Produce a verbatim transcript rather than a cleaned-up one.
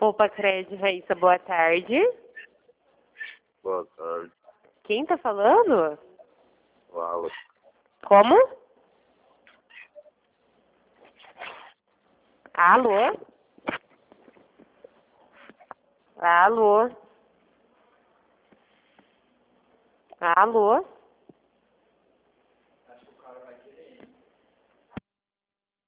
Opa, Crédito, Raíssa, boa tarde. Boa tarde. Quem tá falando? Fala. Como? Alô? Alô? Alô?